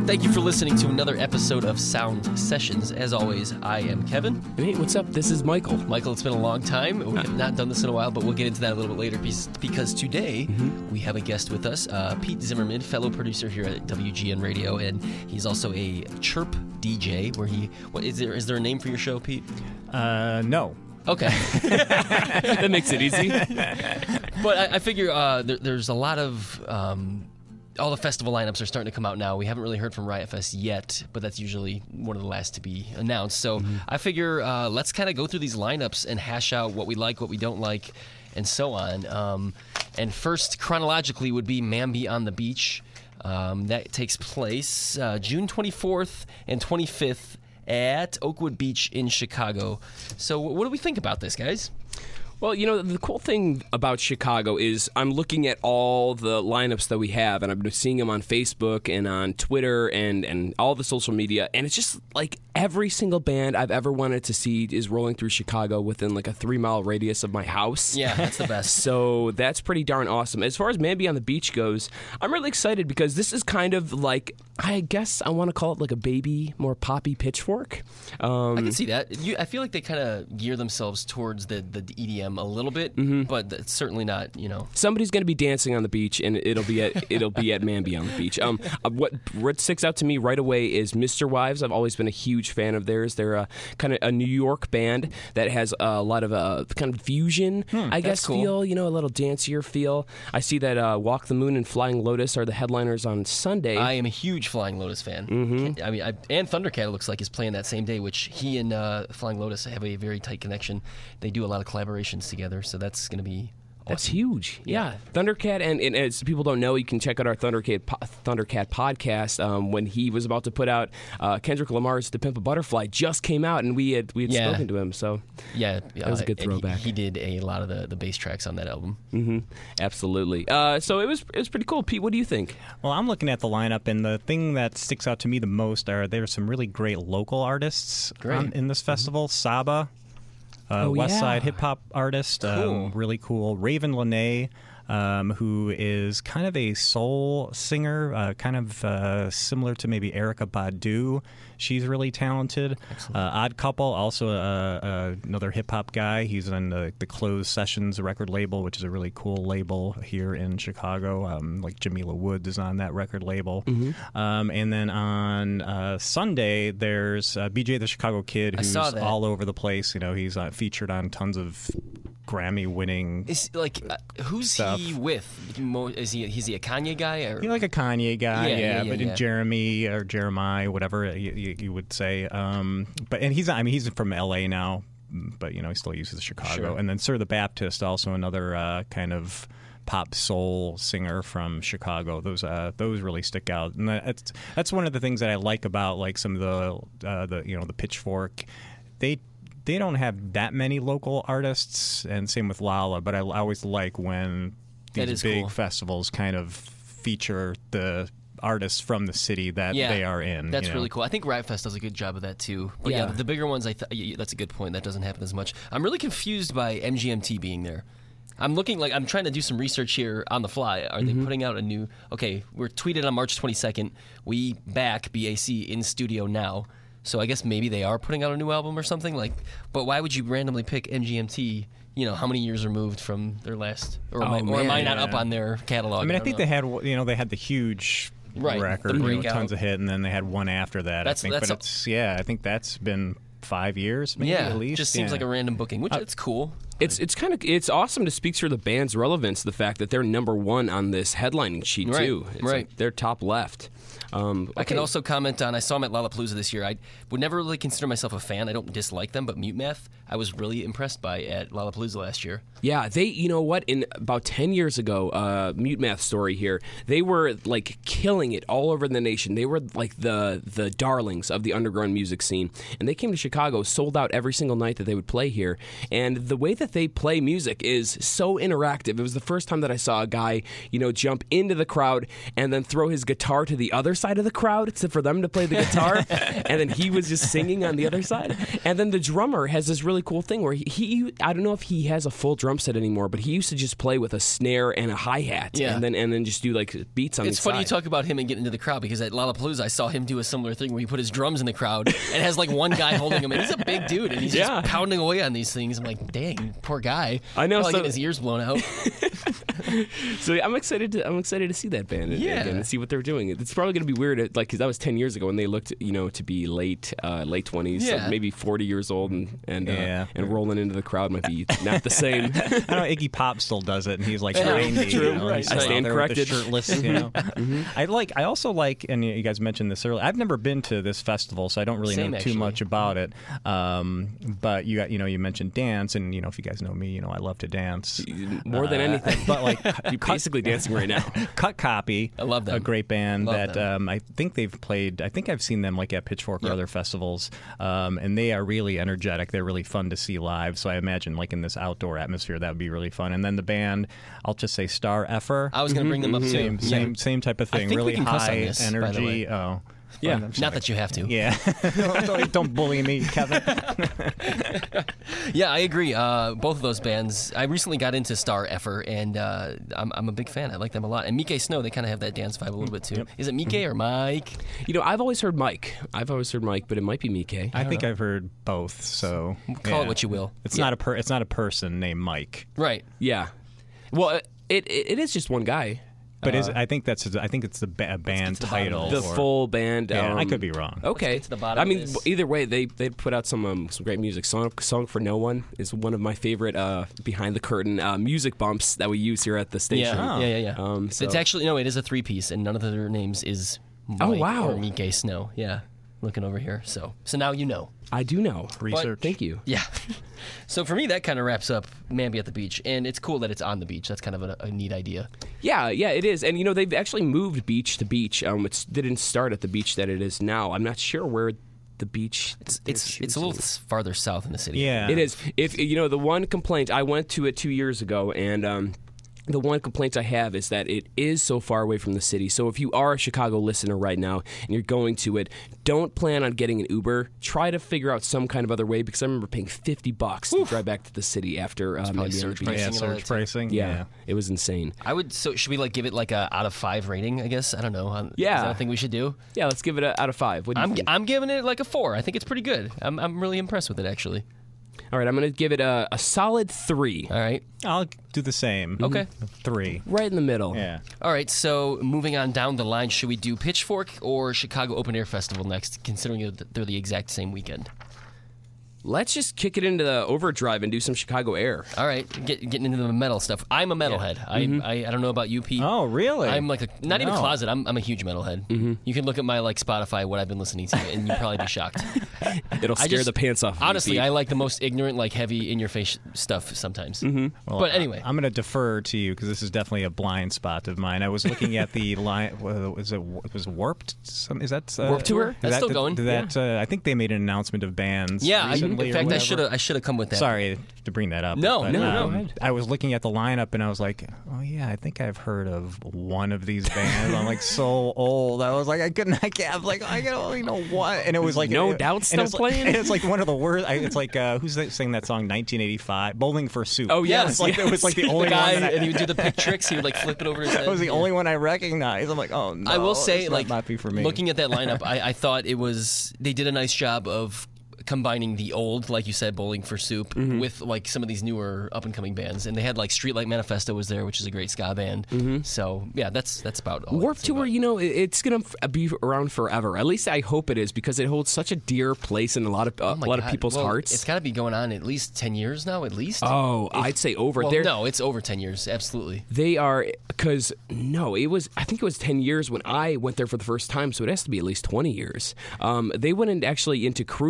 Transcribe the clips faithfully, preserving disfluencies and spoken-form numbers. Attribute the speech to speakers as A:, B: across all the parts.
A: Thank you for listening to another episode of Sound Sessions. As always, I am Kevin.
B: Hey, what's up? This is Michael.
A: Michael, it's been a long time. We have not done this in a while, but we'll get into that a little bit later because today mm-hmm. we have a guest with us, uh, Pete Zimmerman, fellow producer here at W G N Radio, and he's also a Chirp D J. Where he, what is there? Is there a name for your show, Pete?
C: Uh, no.
A: Okay.
B: That makes it easy.
A: But I, I figure uh, there, there's a lot of. Um, All the festival lineups are starting to come out now. We haven't really heard from Riot Fest yet, but that's usually one of the last to be announced. So mm-hmm. I figure uh, let's kind of go through these lineups and hash out what we like, what we don't like, and so on. Um, and first, chronologically, would be Man Be on the Beach. Um, that takes place uh, June twenty-fourth and twenty-fifth at Oakwood Beach in Chicago. So what do we think about this, guys?
B: Well, you know, the cool thing about Chicago is I'm looking at all the lineups that we have, and I've been seeing them on Facebook and on Twitter and, and all the social media, and it's just like every single band I've ever wanted to see is rolling through Chicago within like a three-mile radius of my house.
A: Yeah, that's the best.
B: So that's pretty darn awesome. As far as Man Be on the Beach goes, I'm really excited because this is kind of like, I guess I want to call it like a baby, more poppy Pitchfork. Um,
A: I can see that. You, I feel like they kind of gear themselves towards the, the E D M a little bit, mm-hmm. but it's certainly not, you know.
B: Somebody's going to be dancing on the beach, and it'll be at it'll be at Man Be on the Beach. Um, uh, what what sticks out to me right away is Mister Wives. I've always been a huge fan of theirs. They're a, kind of a New York band that has a lot of uh, kind of fusion, hmm, I guess,
A: cool.
B: feel. You know, a little dancier feel. I see that uh, Walk the Moon and Flying Lotus are the headliners on Sunday.
A: I am a huge Flying Lotus fan.
B: Mm-hmm.
A: I mean, I, and Thundercat, it looks like, is playing that same day, which he and uh, Flying Lotus have a very tight connection. They do a lot of collaborations together, so that's going to be awesome.
B: That's huge. Yeah. yeah. Thundercat, and, and as people don't know, you can check out our Thundercat po- Thundercat podcast. Um, when he was about to put out uh, Kendrick Lamar's To Pimp a Butterfly just came out, and we had we had yeah. spoken to him. So
A: yeah,
B: that was a good throwback.
A: He, he did a lot of the, the bass tracks on that album.
B: Mm-hmm. Absolutely. Uh, so it was it was pretty cool. Pete, what do you think?
C: Well, I'm looking at the lineup, and the thing that sticks out to me the most are there's some really great local artists on, in this festival. Mm-hmm. Saba. Uh,
B: oh,
C: West
B: yeah.
C: Side hip hop artist,
A: cool.
C: um, really cool. Raven Lene, um, who is kind of a soul singer, uh, kind of uh, similar to maybe Erykah Badu. She's really talented. Uh, Odd Couple, also uh, uh, another hip hop guy. He's on the, the Closed Sessions record label, which is a really cool label here in Chicago. Um, like Jamila Woods is on that record label.
B: Mm-hmm.
C: Um, and then on uh, Sunday, there's uh, B J the Chicago Kid, who's all over the place. You know, he's uh, featured on tons of Grammy-winning
A: is like uh, who's
C: stuff.
A: he with? Mo- is he is he a Kanye guy or
C: he's like a Kanye guy?
A: Yeah,
C: Yeah,
A: yeah, yeah
C: but
A: yeah.
C: Jeremy or Jeremiah, whatever you, you, you would say. Um, but and he's I mean he's from L A now, but you know he still uses Chicago.
A: Sure.
C: And then Sir the Baptist, also another uh, kind of pop soul singer from Chicago. Those uh, those really stick out, and that's that's one of the things that I like about like some of the uh, the you know the Pitchfork. They They don't have that many local artists, and same with Lala, but I always like when these big
A: cool.
C: festivals kind of feature the artists from the city that
A: yeah,
C: they are in.
A: That's
C: you know?
A: really cool. I think Riot Fest does a good job of that too. But yeah,
B: yeah
A: the bigger ones, I th- that's a good point. That doesn't happen as much. I'm really confused by M G M T being there. I'm looking like I'm trying to do some research here on the fly. Are mm-hmm. they putting out a new? Okay, we're tweeted on March twenty-second. We back B A C in studio now. So I guess maybe they are putting out a new album or something. Like, but why would you randomly pick M G M T? You know, how many years removed from their last, or,
B: oh,
A: am, I,
B: man,
A: or am I not
C: yeah.
A: up on their catalog?
C: I mean, I,
A: I
C: think
A: know.
C: they had you know they had the huge
A: right,
C: record,
A: the
C: you know,
A: breakout.
C: tons of hit, and then they had one after that.
A: That's,
C: I think,
A: that's
C: but
A: a,
C: it's yeah, I think that's been five years, maybe
A: yeah,
C: at least.
A: Just seems
C: yeah.
A: like a random booking, which
C: uh,
A: it's cool.
B: It's it's kind of it's awesome to speak to the band's relevance. The fact that they're number one on this headlining sheet
A: right,
B: too. It's
A: right,
B: like they're top left. Um, okay.
A: I can also comment on, I saw them at Lollapalooza this year. I would never really consider myself a fan. I don't dislike them, but Mute Math, I was really impressed by at Lollapalooza last year.
B: Yeah, they, you know what, in about ten years ago, uh, Mute Math story here, they were like killing it all over the nation. They were like the the darlings of the underground music scene. And they came to Chicago, sold out every single night that they would play here. And the way that that they play music is so interactive. It was the first time that I saw a guy, you know, jump into the crowd and then throw his guitar to the other side of the crowd to, for them to play the guitar, and then he was just singing on the other side. And then the drummer has this really cool thing where he, he I don't know if he has a full drum set anymore, but he used to just play with a snare and a hi-hat,
A: Yeah.
B: and then and then just do like beats on
A: It's
B: the
A: funny
B: side.
A: you talk about him and getting into the crowd, because at Lollapalooza I saw him do a similar thing where he put his drums in the crowd and has like one guy holding him, and he's a big dude and he's
B: Yeah.
A: just pounding away on these things. I'm like, dang, poor guy.
B: I know,
A: Probably
B: so-
A: getting his ears blown out.
B: So yeah, I'm excited to I'm excited to see that band and,
A: Yeah.
B: again and see what they're doing. It's probably going to be weird, like because that was ten years ago, and they looked, you know, to be late uh, late twenties,
A: Yeah.
B: so maybe forty years old, and and, uh,
C: Yeah.
B: and rolling into the crowd might be not the same.
C: I know Iggy Pop still does it, and he's like
A: Yeah,
C: ninety.
A: true,
C: You know,
A: right.
C: he's
A: I
C: out
B: stand
C: there with the
B: corrected.
C: shirtless. You know, I like. I also like, and you guys mentioned this earlier. I've never been to this festival, so I don't really
A: Same,
C: know
A: actually.
C: too much about it. Um, but you got, you know, you mentioned dance, and you know, if you guys know me, you know, I love to dance.
B: More than
C: Uh,
B: anything.
C: but like
B: You're basically dancing right now.
C: Cut Copy,
A: I love them.
C: a great band
A: Love
C: that
A: them.
C: um, I think they've played. I think I've seen them like at Pitchfork or
A: Yep.
C: other festivals, um, and they are really energetic. They're really fun to see live. So I imagine like in this outdoor atmosphere, that would be really fun. And then the band, I'll just say Star Effer.
A: I was going to bring them up too.
C: Same,
A: Yeah.
C: same, same type of
A: I
C: thing.
A: think we
C: really
A: can cuss on
C: high
A: this, by the
C: energy.
A: way.
C: Oh,
B: Yeah.
C: I'm sorry.
A: Not that you have to.
C: Yeah, don't, don't bully me, Kevin.
A: Yeah, I agree. Uh, both of those bands. I recently got into Star Effer, and uh, I'm, I'm a big fan. I like them a lot. And Mike Snow, they kind of have that dance vibe a little bit too. Is it Mike or Mike?
B: You know, I've always heard Mike. I've always heard Mike, but it might be Mike.
C: I think I've heard both. So
A: Call
C: yeah.
A: it what you will.
C: It's
A: Yeah.
C: not a per, It's not a person named Mike.
A: Right.
B: Yeah. Well, it it, it is just one guy.
C: But is I think that's I think it's the ba- band
A: to the bottom
C: title.
A: of
B: The
A: this.
C: or-
B: full band.
C: Yeah, I
B: um,
C: could be wrong.
B: Okay.
A: get to the bottom
B: I
A: of
B: mean,
A: this.
B: either way, they they put out some um, some great music. Song Song for No One is one of my favorite uh, behind the curtain uh, music bumps that we use here at the station.
A: Yeah.
C: Oh.
A: Yeah, yeah, yeah.
B: Um, so-
A: It's actually no, it is a three piece, and none of their names is Mike
B: Oh, wow.
A: or Mike Snow. Yeah, looking over here. So so now you know.
B: I do know.
C: Research.
B: Thank you.
A: Yeah. So for me, that kind of wraps up Mamby at the Beach, and it's cool that it's on the beach. That's kind of a, a neat idea.
B: Yeah, yeah, it is. And, you know, they've actually moved beach to beach. Um, it didn't start at the beach that it is now. I'm not sure where the beach...
A: It's it's it's a little s- farther south in the city.
C: Yeah,
B: It is. If you know, the one complaint, I went to it two years ago, and um, the one complaint I have is that it is so far away from the city. So if you are a Chicago listener right now and you're going to it, don't plan on getting an Uber. Try to figure out some kind of other way, because I remember paying fifty bucks to drive back to the city after um,
A: probably
B: maybe on the
A: surge
B: beach.
A: pricing
C: yeah,
A: and all
C: surge
A: that too.
C: pricing.
B: Yeah,
C: Yeah.
B: it was insane.
A: I would. So should we like give it like a out of five rating? I guess I don't know. Um,
B: Yeah.
A: Is that a thing we should do?
B: Yeah, let's give it a, out of five. What do you
A: I'm
B: think?
A: I'm giving it like a four. I think it's pretty good. I'm I'm really impressed with it actually.
B: All right, I'm going to give it a, a solid three.
A: All right.
C: I'll do the same.
A: Okay.
C: Three.
B: Right in the middle.
C: Yeah.
A: All right. So moving on down the line, should we do Pitchfork or Chicago Open Air Festival next? Considering that they're the exact same weekend.
B: Let's just kick it into the overdrive and do some Chicago Air.
A: All right. Get, getting into the metal stuff. I'm a metalhead. I, I I don't know about you, Pete.
C: Oh, really?
A: I'm like a, not even
C: No.
A: closet. I'm I'm a huge metalhead. Mm-hmm. You can look at my like Spotify, what I've been listening to, and you'd probably be shocked.
B: It'll
A: I
B: scare
A: just-
B: the pants off of you,
A: Honestly,
B: Pete.
A: I like the most ignorant, like heavy, in your face stuff sometimes. Mm-hmm.
C: Well,
A: but anyway,
C: I'm going to defer to you because this is definitely a blind spot of mine. I was looking at the line. Was it it was Warped? Some, is that uh,
B: Warped Tour?
C: is
A: That's
C: that,
A: still
C: did-
A: going,
C: Did that, uh, I think they made an announcement of bands.
A: yeah. I, in
C: recently or
A: fact, I
C: whatever.
A: should have I should have come with that.
C: Sorry to bring that up.
A: No,
C: but,
A: no, no,
C: um,
A: go ahead.
C: I was looking at the lineup and I was like, oh yeah, I think I've heard of one of these bands. I'm like so old. I was like, I couldn't. I can't. I'm like, I don't only know what. And it was like
B: No
C: it,
B: Doubt
C: and
B: still
C: it's
B: playing?
C: Like, it's like one of the worst. I, it's like uh, who's that sang that song? nineteen eighty-five, Bowling for Soup.
B: Oh, yes,
C: It's like it was like the
B: yes.
C: only
A: The guy,
C: one that I,
A: and he would do the pick tricks. He would like flip it over his head.
C: that was the
A: Yeah.
C: only one I recognized. I'm like, oh no.
A: I will say,
C: this
A: like,
C: might not be for me.
A: looking at that lineup, I, I thought it was they did a nice job of combining the old, like you said, Bowling for Soup,
B: Mm-hmm.
A: with like some of these newer up and coming bands, and they had like Streetlight Manifesto was there, which is a great ska band.
B: Mm-hmm.
A: So yeah, that's that's about all. I
B: Warped
A: can say
B: Tour,
A: about it.
B: you know, it- it's going to be around forever. At least I hope it is, because it holds such a dear place in a lot of uh,
A: Oh
B: a
A: my
B: lot
A: God.
B: of people's
A: Well,
B: hearts.
A: It's got to be going on at least ten years now, at least.
B: oh, I'd say over
A: well,
B: there.
A: no, it's over ten years, absolutely.
B: They are, because no, it was. I think it was ten years when I went there for the first time, so it has to be at least twenty years. Um, they went in actually into cruises now.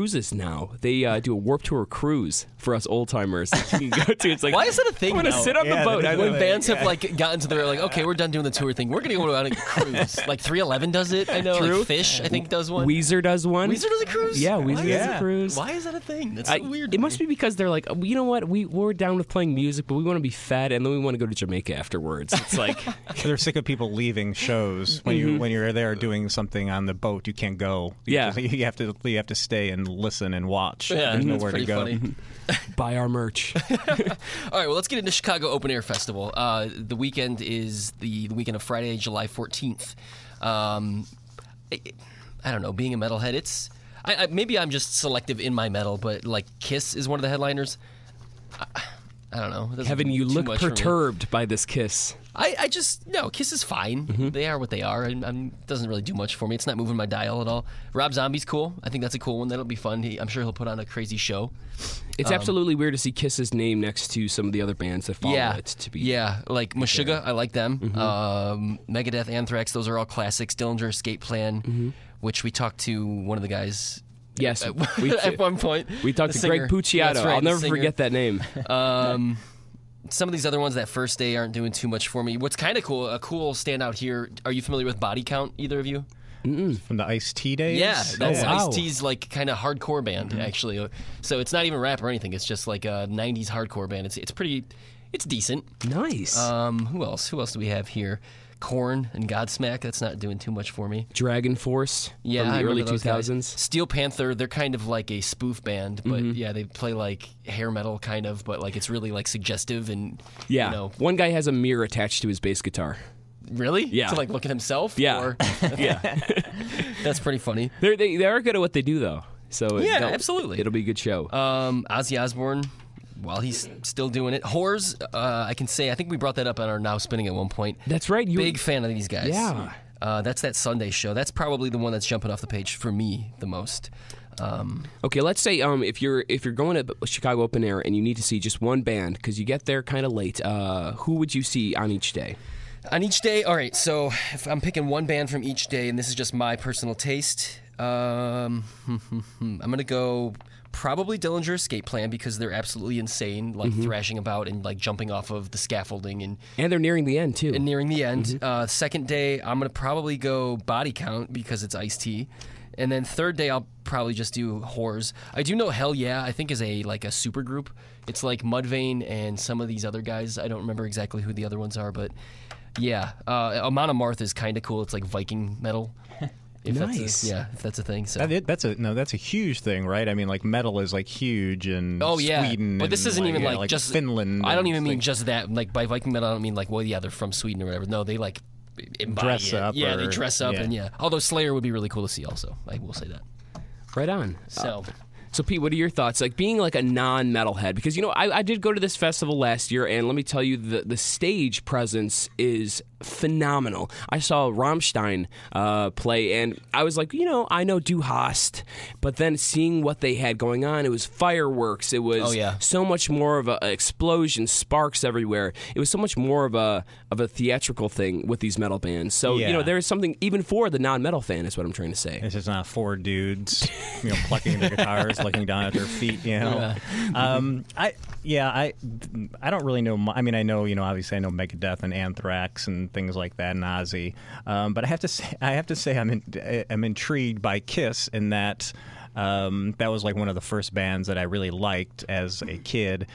B: now. They uh, do a Warped Tour cruise for us old timers. You can go to. It's like,
A: why is that a thing?
B: I'm gonna
A: now?
B: sit on
C: Yeah,
B: the boat.
C: that
B: I
C: is a
A: When
B: know.
C: thing.
A: bands have like gotten to the like, okay, we're done doing the tour thing. We're gonna go out and cruise. Like three eleven does it. I know.
B: True.
A: Like Fish, I think does one.
B: Weezer does one.
A: Weezer does a cruise.
B: Yeah,
A: Why
B: Weezer
A: is
B: does
C: Yeah.
B: a cruise.
A: Why is that a thing? That's so
B: I-
A: weird.
B: It must be because they're like, you know what, we we're down with playing music, but we want to be fed, and then we want to go to Jamaica afterwards. It's like,
C: They're sick of people leaving shows when you when you're there doing something on the boat. You can't go. You
B: Yeah.
C: just- you have to you have to stay and listen and watch.
A: Yeah,
C: There's
A: that's
C: nowhere to
A: pretty
C: go.
A: funny.
B: buy our merch.
A: All right, well, let's get into Chicago Open Air Festival. Uh, the weekend is the, the weekend of Friday, July fourteenth. Um, I, I don't know, being a metalhead, it's... I, I, maybe I'm just selective in my metal, but, like, Kiss is one of the headliners. I, I don't know. It doesn't
B: Kevin,
A: do
B: you
A: too
B: look
A: much for me.
B: perturbed by this kiss.
A: I, I just... No, Kiss is fine.
B: Mm-hmm.
A: They are what they are. and I'm, it doesn't really do much for me. It's not moving my dial at all. Rob Zombie's cool. I think that's a cool one. That'll be fun. He, I'm sure he'll put on a crazy show.
B: It's absolutely weird to see Kiss's name next to some of the other bands that follow
A: yeah,
B: it. To be
A: yeah, like Meshuggah, I like them.
B: Mm-hmm.
A: Um, Megadeth, Anthrax, those are all classics. Dillinger Escape Plan,
B: Mm-hmm.
A: which we talked to one of the guys.
B: Yes,
A: at,
B: we-
A: at one point.
B: we talked
A: The
B: to Greg
A: singer.
B: Puciato.
A: That's right,
B: I'll
A: the
B: never
A: singer.
B: forget that name.
A: Um, some of these other ones that first day aren't doing too much for me. What's kind of cool, a cool standout here. Are you familiar with Body Count? Either of you?
C: From the Ice-T days?
A: Yeah, that's
C: oh, wow.
A: Ice-T's like kind of hardcore band actually. So it's not even rap or anything. It's just like a nineties hardcore band. It's it's pretty, it's decent.
B: Nice.
A: Um, who else? Who else do we have here? Korn and Godsmack. That's not doing too much for me.
B: Dragon Force
A: Yeah,
B: from
A: I
B: the early
A: remember those
B: two
A: guys.
B: thousands.
A: Steel Panther. They're kind of like a spoof band, but
B: Mm-hmm.
A: yeah, they play like hair metal kind of, but like it's really like suggestive and
B: Yeah.
A: you know,
B: One guy has a mirror attached to his bass guitar.
A: really,
B: Yeah.
A: to like look at himself.
B: Yeah.
A: or,
B: Yeah.
A: that's pretty funny.
B: They're, they they are good at what they do, though. So
A: Yeah,
B: they'll-
A: absolutely.
B: It'll be a good show.
A: Um, Ozzy Osbourne, while he's still doing it. Whores, uh, I can say, I think we brought that up on our Now Spinning at one point.
B: That's right. You
A: Big fan of these guys.
B: Yeah.
A: Uh, that's that Sunday show. That's probably the one that's jumping off the page for me the most. Um,
B: Okay, let's say um, if you're if you're going to Chicago Open Air and you need to see just one band because you get there kind of late, uh, who would you see on each day?
A: on each day, all right, so if I'm picking one band from each day, and this is just my personal taste, um, I'm going to go probably Dillinger Escape Plan because they're absolutely insane, like
B: Mm-hmm.
A: thrashing about and like jumping off of the scaffolding and
B: And they're nearing the end too.
A: and nearing the end.
B: Mm-hmm.
A: Uh, second day, I'm gonna probably go Body Count because it's Ice-T, and then third day I'll probably just do Whores. I do know Hell Yeah, I think is a like a super group. It's like Mudvayne and some of these other guys. I don't remember exactly who the other ones are, but yeah, uh, Amon Amarth is kind of cool. It's like Viking metal. If
B: Nice.
A: That's a, yeah, if that's a thing. So.
C: That, that's a no. That's a huge thing, right? I mean, like metal is like huge in
A: Oh yeah,
C: Sweden.
A: but this
C: and,
A: isn't even
C: yeah,
A: like,
C: like
A: just
C: Finland.
A: I don't
C: and
A: even mean
C: things.
A: just that. Like by Viking metal, I don't mean like well, yeah, they're from Sweden or whatever. No, they like embody
C: Dress
A: it.
C: up
A: Yeah, they
C: or-
A: dress up
C: yeah.
A: and yeah. Although Slayer would be really cool to see, also. I will say that.
B: Right on.
A: So.
B: So, Pete, what are your thoughts? Like being like a non-metalhead, because you know I, I did go to this festival last year, and let me tell you, the the stage presence is phenomenal. I saw Rammstein uh, play, and I was like, you know, I know Du Hast, but then seeing what they had going on, it was fireworks. It was
A: Oh, yeah.
B: so much more of a, a explosion, sparks everywhere. It was so much more of a of a theatrical thing with these metal bands. So you
C: Yeah.
B: know, there is something even for the non-metal fan, is what I'm trying to say.
C: It's just not four dudes, you know, plucking their guitars, looking down at their feet. You know, um, I yeah, I I don't really know. mu- I mean, I know you know, obviously, I know Megadeth and Anthrax and things like that, and Ozzy. Um, but I have to say, I have to say, I'm in, I'm intrigued by Kiss in that. Um, that was like one of the first bands that I really liked as a kid,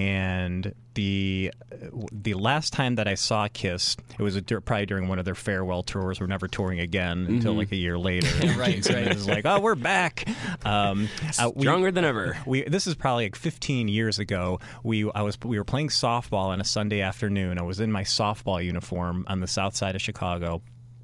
C: and the the last time that I saw Kiss, it was a, probably during one of their farewell tours. We're never touring again until like a year later.
A: right,
C: Jason
A: right.
C: is like, oh, we're back. Um, uh, we-
B: Stronger than ever.
C: we this is probably like fifteen years ago. We I was we were playing softball on a Sunday afternoon. I was in my softball uniform on the south side of Chicago.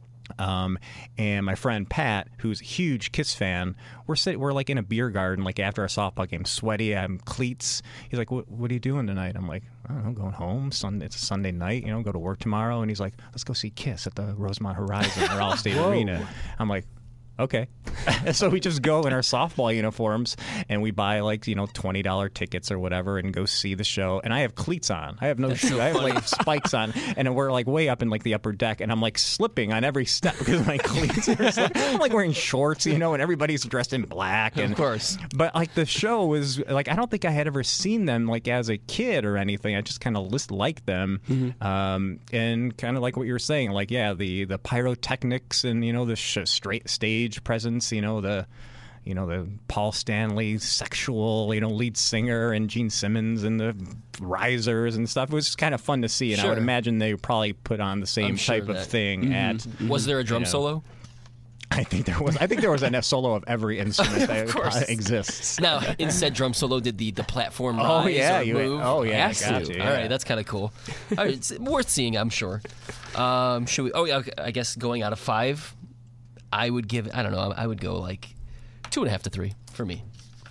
C: Um, and my friend Pat, who's a huge Kiss fan, we're sitting, we're like in a beer garden, like after our softball game, sweaty. I'm cleats. He's like, "What, what are you doing tonight?" I'm like, "I don't know, going home. Sunday, it's a Sunday night, you know, go to work tomorrow." And he's like, "Let's go see Kiss at the Rosemont Horizon or Allstate Arena." I'm like, okay. So we just go in our softball uniforms and we buy like, you know, twenty dollars tickets or whatever and go see the show. And I have cleats on. I have no shoes.
A: so
C: I have
A: funny.
C: like spikes on. And we're like way up in like the upper deck. And I'm like slipping on every step because my cleats are slipping. I'm like wearing shorts, you know, and everybody's dressed in black. And,
A: Of course.
C: But like the show was like, I don't think I had ever seen them like as a kid or anything. I just kind of list liked them.
A: Mm-hmm.
C: Um, and kind of like what you were saying, like, yeah, the, the pyrotechnics and, you know, the sh- straight stage presence, you know, the, you know, the Paul Stanley sexual, you know, lead singer and Gene Simmons and the risers and stuff. It was kind of fun to see. And I would
A: Sure.
C: imagine they probably put on the same
A: I'm sure
C: type of
A: that-
C: thing at,
A: Was there a drum
C: You know.
A: solo?
C: I think there was, I think there was a solo of every instrument that
A: course.
C: uh, exists.
A: Now, in said drum solo, did the, the platform
C: Oh,
A: rise
C: yeah,
A: or
C: you-
A: move?
C: oh, yeah,
A: Has
C: got
A: to.
C: you,
A: All
C: yeah.
A: right, that's kind of cool. All right, it's worth seeing, I'm sure. Um, should we? Oh, yeah. Okay, I guess going out of five, I would give. I don't know. I would go like two and a half to three for me.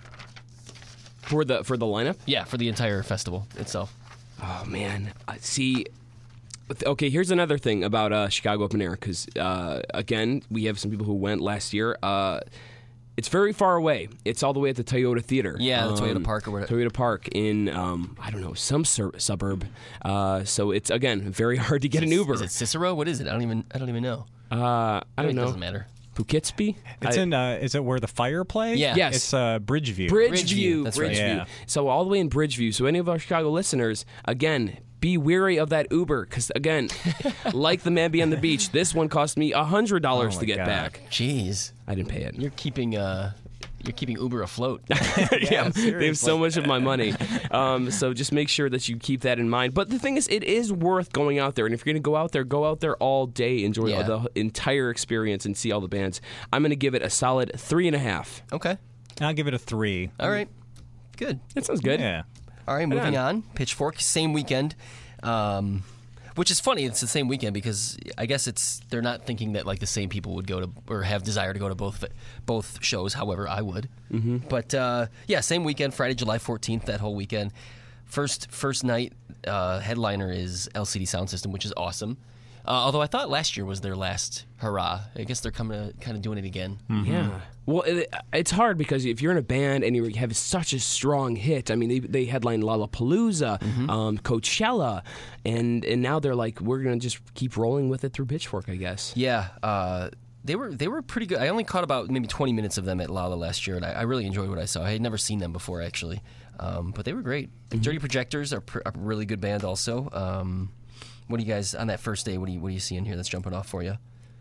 B: For the for the lineup?
A: Yeah, for the entire festival itself.
B: Oh man, I see. Okay, here's another thing about uh, Chicago Open Air because uh, again, we have some people who went last year. Uh, it's very far away. It's all the way at the Toyota Theater.
A: Yeah, the Toyota Park or whatever.
B: Toyota Park in um, I don't know some sur- suburb. Uh, so it's again very hard to get an Uber.
A: Is it Cicero? What is it? I don't even. I don't even know.
B: Uh, I don't
A: It
B: know.
A: doesn't matter.
B: Poughkeepsie.
C: It's
B: I-
C: in, uh, is it where the fire play?
A: Yeah.
B: Yes.
C: It's uh, Bridgeview.
B: Bridgeview.
A: Bridgeview, that's right.
B: Bridgeview.
C: Yeah.
B: So all the way in Bridgeview. So any of our Chicago listeners, again, be wary of that Uber because again, like the man beyond the beach, this one cost me a hundred dollars
C: Oh,
B: to
C: my
B: get
C: God.
B: back.
A: Jeez,
B: I didn't pay it.
A: you're keeping. Uh, you're keeping Uber afloat.
B: yeah, they have so
C: seriously.
B: much of my money. Um, so just make sure that you keep that in mind. But the thing is, it is worth going out there. And if you're going to go out there, go out there all day, enjoy
A: Yeah.
B: the entire experience, and see all the bands. I'm going to give it a solid three and a half.
A: Okay.
C: I'll give it a three.
A: All right. Good.
B: That sounds good.
C: Yeah.
A: All right, moving
B: on.
A: on. Pitchfork, same weekend. Um, which is funny, it's the same weekend because I guess it's they're not thinking that like the same people would go to or have desire to go to both both shows. However, I would. Mm-hmm. But uh, yeah, same weekend, Friday, July fourteenth. That whole weekend. First first night uh, headliner is L C D Sound System, which is awesome. Uh, although I thought last year was their last hurrah. I guess they're coming to kind of doing it again.
B: Yeah. Well, it, it's hard because if you're in a band and you have such a strong hit, I mean, they, they headline Lollapalooza, um, Coachella, and and now they're like, we're going to just keep rolling with it through Pitchfork, I guess.
A: Yeah, uh, they were they were pretty good. I only caught about maybe twenty minutes of them at Lala last year, and I, I really enjoyed what I saw. I had never seen them before, actually, um, but they were great. Dirty Projectors are pr- a really good band, also. Um, what do you guys on that first day? What do you what do you see in here that's jumping off for you?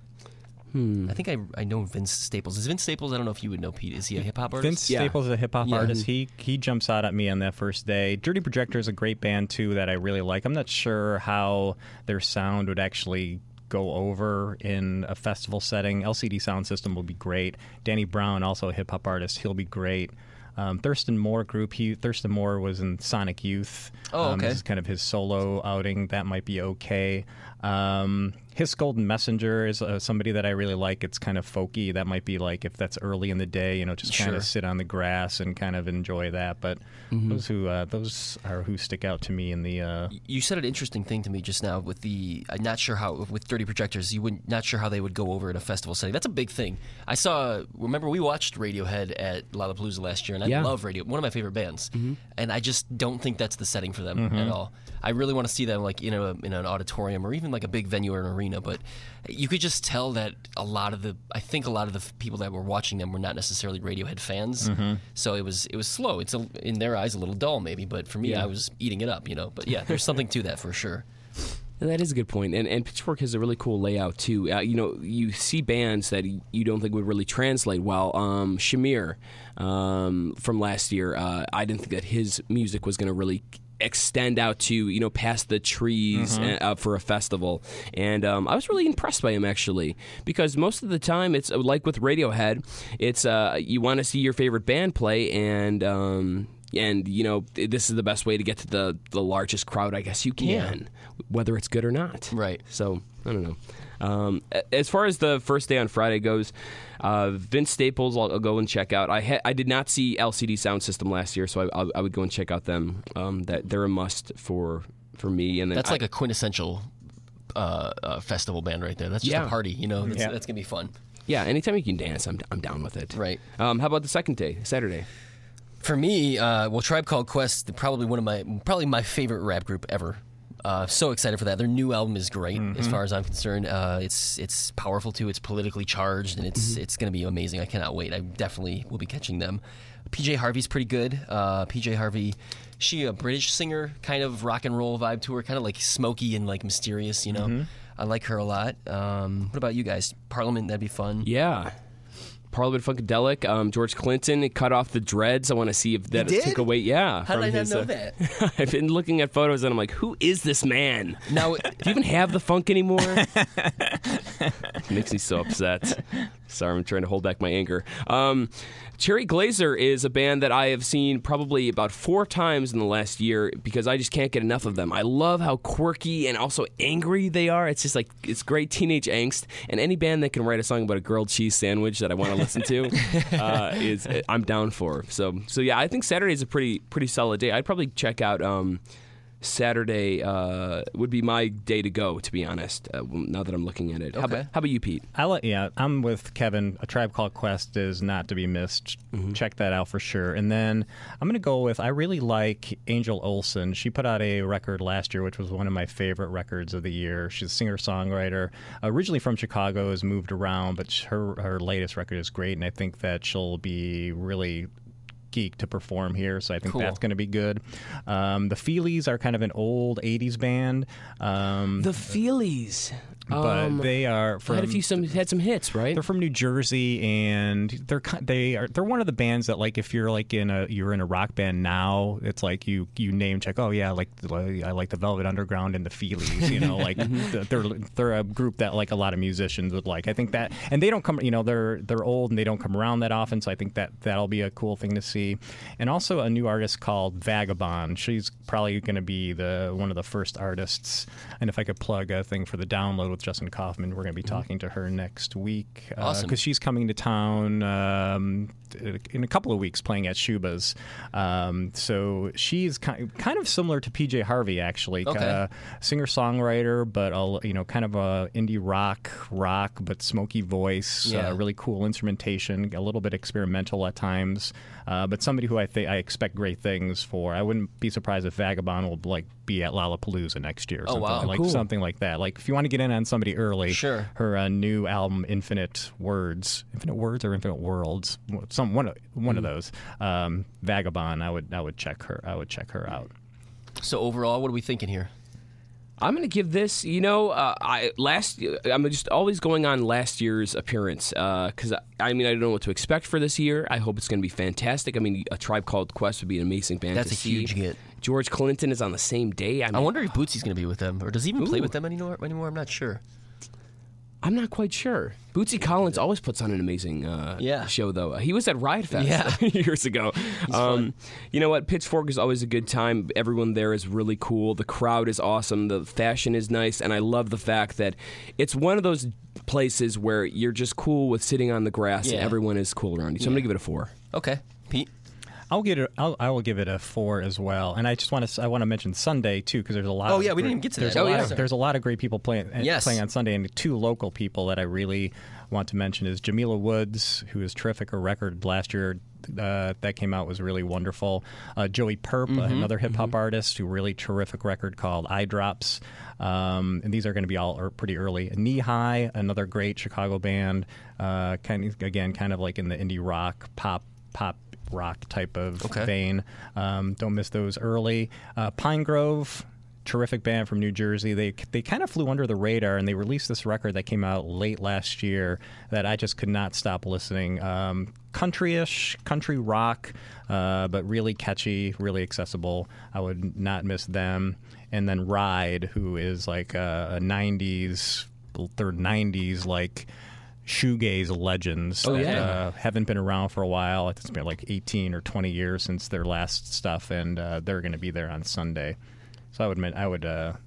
A: Hmm. I think I I know Vince Staples. Is Vince Staples? I don't know if you would know Pete. Is he a hip hop artist?
C: Vince
B: Yeah.
C: Staples is a hip hop
A: Yeah.
C: artist. He he jumps out at me on that first day. Dirty Projector is a great band too that I really like. I'm not sure how their sound would actually go over in a festival setting. L C D Sound System will be great. Danny Brown, also a hip hop artist, he'll be great. Um, Thurston Moore group. He Thurston Moore was in Sonic Youth.
A: Oh,
C: Um,
A: okay.
C: this is kind of his solo outing. That might be okay. Um, His Golden Messenger is uh, somebody that I really like. It's kind of folky. That might be like if that's early in the day, you know, just kind
A: Sure.
C: of sit on the grass and kind of enjoy that. But those who uh, those are who stick out to me in the. Uh,
A: You said an interesting thing to me just now with the. I'm not sure how with Dirty Projectors. You would not sure how they would go over at a festival setting. That's a big thing. I saw. Remember, we watched Radiohead at Lollapalooza last year, and I
B: Yeah.
A: love Radio. One of my favorite bands, and I just don't think that's the setting for them at all. I really want to see them like in a in an auditorium or even like a big venue or an arena. But you could just tell that a lot of the. I think a lot of the f- people that were watching them were not necessarily Radiohead fans. So it was it was slow. It's a, in their eyes a little dull maybe, but for me,
B: Yeah.
A: I was eating it up. You know. But yeah, there's something to that for sure.
B: And that is a good point. And, and Pitchfork has a really cool layout, too. Uh, you know, you see bands that you don't think would really translate well. Um, Shamir um, from last year, uh, I didn't think that his music was going to really extend out to, you know, past the trees uh, uh, for a festival. And um, I was really impressed by him, actually, because most of the time it's uh, like with Radiohead, it's uh, you want to see your favorite band play and... Um, And, you know, this is the best way to get to the, the largest crowd, I guess you can, whether it's good or not.
A: Right.
B: So, I don't know. Um, a- as far as the first day on Friday goes, uh, Vince Staples, I'll, I'll go and check out. I ha- I did not see L C D Sound System last year, so I, I, I would go and check out them. Um, that they're a must for for me. And then
A: That's
B: I-
A: like a quintessential uh, uh, festival band right there. That's just
B: Yeah.
A: a party, you know. That's,
C: Yeah.
A: that's gonna be fun.
B: Yeah, anytime you can dance, I'm I'm down with it.
A: Right.
B: Um, how about the second day, Saturday?
A: For me, uh, well, Tribe Called Quest, probably one of my, probably my favorite rap group ever. Uh, so excited for that. Their new album is great, mm-hmm. as far as I'm concerned. Uh, it's it's powerful too. It's politically charged, and it's mm-hmm. it's going to be amazing. I cannot wait. I definitely will be catching them. P J Harvey's pretty good. Uh, P J Harvey, she a British singer, kind of rock and roll vibe to her, kind of like smoky and like mysterious. You know, mm-hmm. I like her a lot. Um, what about you guys? Parliament, that'd be fun.
B: Yeah. Parliament Funkadelic. Um, George Clinton cut off the dreads. I want to see if that took away. Yeah.
A: How did I not
B: his,
A: know
B: uh,
A: that?
B: I've been looking at photos and I'm like, who is this man?
A: Now,
B: do you even have the funk anymore? It makes me so upset. Sorry, I'm trying to hold back my anger. Um, Cherry Glazer is a band that I have seen probably about four times in the last year because I just can't get enough of them. I love how quirky and also angry they are. It's just like, it's great teenage angst. And any band that can write a song about a grilled cheese sandwich that I want to listen to, uh, is I'm down for. So, so yeah, I think Saturday is a pretty pretty solid day. I'd probably check out um, Saturday. Uh, would be my day to go, to be honest. Uh, now that I'm looking at it,
A: okay.
B: how, about, how about you, Pete?
C: I like, yeah, I'm with Kevin. A Tribe Called Quest is not to be missed. Mm-hmm. Check that out for sure. And then I'm going to go with, I really like Angel Olsen. She put out a record last year, which was one of my favorite records of the year. She's a singer-songwriter, originally from Chicago, has moved around, but her her latest record is great, and I think that she'll be really geek to perform here, so I think
A: cool.
C: that's going to be good. Um, the Feelies are kind of an old eighties band. Um,
B: the Feelies.
C: But
B: um,
C: they are from,
B: had a few some had some hits, right?
C: They're from New Jersey, and they're they are they're one of the bands that, like, if you're like in a you're in a rock band now, it's like you you name check. Oh yeah, like I like the Velvet Underground and the Feelies. You know, like they're they're a group that like a lot of musicians would like. I think that, and they don't come. You know, they're they're old and they don't come around that often. So I think that that'll be a cool thing to see. And also a new artist called Vagabond. She's probably going to be the one of the first artists. And if I could plug a thing for the download with Justin Kaufman, we're going to be talking to her next week.
A: Awesome.
C: Because uh, she's coming to town um, in a couple of weeks playing at Shuba's. Um, so she's kind of similar to P J Harvey, actually.
A: Okay.
C: Uh, singer-songwriter, but, a, you know, kind of a indie rock, rock, but smoky voice,
A: yeah.
C: uh, really cool instrumentation, a little bit experimental at times. Uh, but somebody who I think I expect great things for. I wouldn't be surprised if Vagabond will like be at Lollapalooza next year. Or
A: oh
C: something,
A: wow,
C: like
B: cool.
C: something like that. Like if you want to get in on somebody early,
A: sure.
C: Her uh, new album, Infinite Words, Infinite Words or Infinite Worlds, some one one mm. of those. Um, Vagabond, I would I would check her. I would check her out.
A: So overall, what are we thinking here?
B: I'm going to give this, you know, uh, I last I'm just always going on last year's appearance because, uh, I mean, I don't know what to expect for this year. I hope it's going to be fantastic. I mean, A Tribe Called Quest would be an amazing band
A: That's
B: to
A: a
B: see.
A: huge hit.
B: George Clinton is on the same day. I, mean,
A: I wonder if Bootsy's going to be with them, or does he even
B: Ooh.
A: play with them anymore? Anymore, I'm not sure.
B: I'm not quite sure. Bootsy Collins always puts on an amazing uh,
A: yeah.
B: show, though. Uh, he was at Riot Fest
A: yeah.
B: years ago. Um, you know what? Pitchfork is always a good time. Everyone there is really cool. The crowd is awesome. The fashion is nice. And I love the fact that it's one of those places where you're just cool with sitting on the grass
A: yeah.
B: and everyone is cool around you. So yeah. I'm going to give it a four.
A: Okay. Pete?
C: I'll get it. I'll, I will give it a four as well. And I just want to. I want to mention Sunday too, because there's a lot.
A: Oh
C: of
A: yeah, we
C: great,
A: didn't even get to
C: there's
A: that.
C: A
A: oh
C: lot
A: yeah.
C: of, there's a lot of great people playing
A: yes.
C: playing on Sunday, and two local people that I really want to mention is Jamila Woods, who is terrific. Her record last year uh, that came out was really wonderful. Uh, Joey Perp,
A: mm-hmm.
C: another hip hop
A: mm-hmm.
C: artist, who really terrific record called Eye Drops. Um, and these are going to be all er, pretty early. Knee High, another great Chicago band. Uh, kind of, again, kind of like in the indie rock pop pop. rock type of
A: okay.
C: vein. Um, don't miss those early. Uh, Pine Grove, terrific band from New Jersey. They they kind of flew under the radar, and they released this record that came out late last year that I just could not stop listening. Um, country-ish, country rock, uh, but really catchy, really accessible. I would not miss them. And then Ride, who is like a, a nineties, third nineties, like shoegaze legends
B: oh,
C: that
B: yeah.
C: uh, haven't been around for a while. It's been like eighteen or twenty years since their last stuff, and uh, they're going to be there on Sunday. So I would, I would, uh,